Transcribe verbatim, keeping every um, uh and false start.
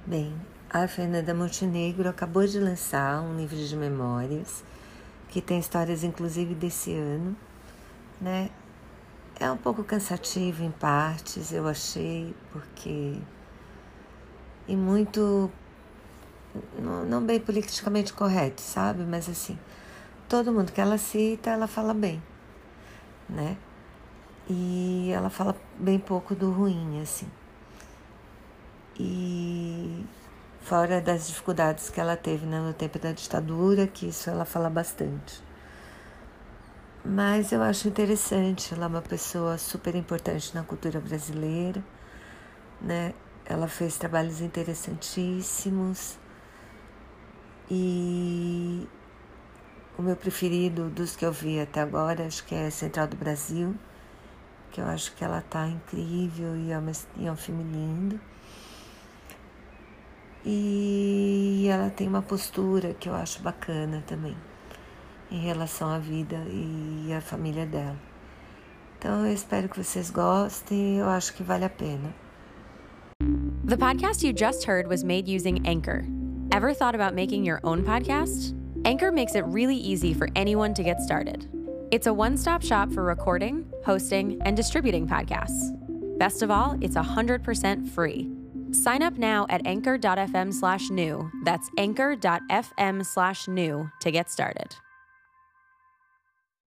Bem, a Fernanda Montenegro acabou de lançar um livro de memórias, que tem histórias inclusive desse ano, né? É um pouco cansativo em partes, eu achei, porque... E muito... Não, não bem politicamente correto, sabe? Mas assim, todo mundo que ela cita, ela fala bem, né? E ela fala bem pouco do ruim, assim. E fora das dificuldades que ela teve, né, no tempo da ditadura, que isso ela fala bastante. Mas eu acho interessante, ela é uma pessoa super importante na cultura brasileira, né? Ela fez trabalhos interessantíssimos e o meu preferido dos que eu vi até agora, acho que é Central do Brasil, que eu acho que ela tá incrível e é, uma, e é um filme lindo. E ela tem uma postura que eu acho bacana também, em relação à vida e à família dela. Então eu espero que vocês gostem, eu acho que vale a pena. The podcast you just heard was made using Anchor. Ever thought about making your own podcast? Anchor makes it really easy for anyone to get started. It's a one-stop shop for recording, hosting, and distributing podcasts. Best of all, it's one hundred percent free. Sign up now at anchor.fm slash new. That's anchor.fm slash new to get started.